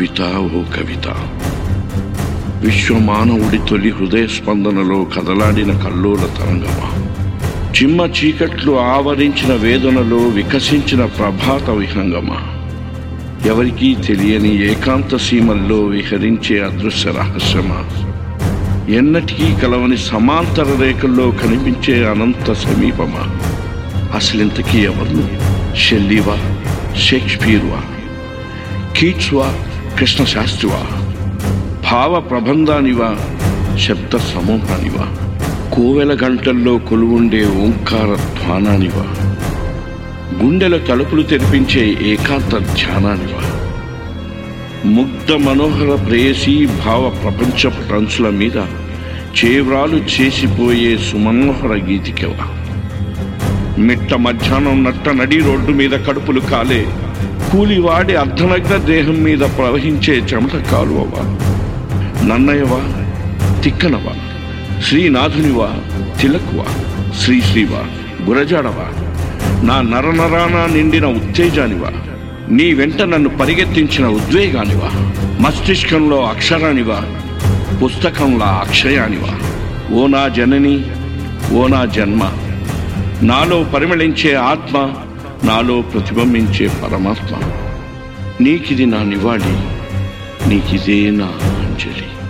కవిత ఓ కవిత, విశ్వమానవుడి తొలి హృదయ స్పందనలో కదలాడిన కల్లోల తరంగమా, చిమ్మ చీకట్లు ఆవరించిన వేదనలో వికసించిన ప్రభాత విహంగమా, ఎవరికీ తెలియని ఏకాంత సీమల్లో విహరించే అదృశ్య రహస్యమా, ఎన్నటికీ కలవని సమాంతర రేఖల్లో కనిపించే అనంత సమీపమా, అసలింతకీ ఎవరు? షెల్లీవా, షేక్స్పియర్వా, కీట్స్వా, కృష్ణశాస్త్రివా, భావ ప్రబంధానివా, శబ్ద సమూహానివా, కోవెల గంటల్లో కొలువుండే ఓంకార ధ్వానానివా, గుండెల తలుపులు తెరిపించే ఏకాంత ధ్యానానివా, ముగ్ధ మనోహర ప్రేయసీ భావ ప్రపంచపు టంచుల మీద చేవ్రాలు చేసిపోయే సుమనోహర గీతికవా, మిట్ట మధ్యాహ్నం నట్ట నడి రోడ్డు మీద కడుపులు కాలే కూలివాడి అర్ధనగ్న దేహం మీద ప్రవహించే చెమట కాలువవా, నన్నయవా, తిక్కనవా, శ్రీనాథునివా, తిలకువా, శ్రీశ్రీవా, గురజాడవా, నా నరనరాన నిండిన ఉత్తేజానివా, నీ వెంట నన్ను పరిగెత్తించిన ఉద్వేగానివా, మస్తిష్కంలో అక్షరానివా, పుస్తకంలా అక్షయానివా, ఓ నా జనని, ఓ నా జన్మ, నాలో పరిమళించే ఆత్మ, నాలో ప్రతిబింబించే పరమాత్మ, నీకిది నా నివాళి, నీకిదే నా అంజలి.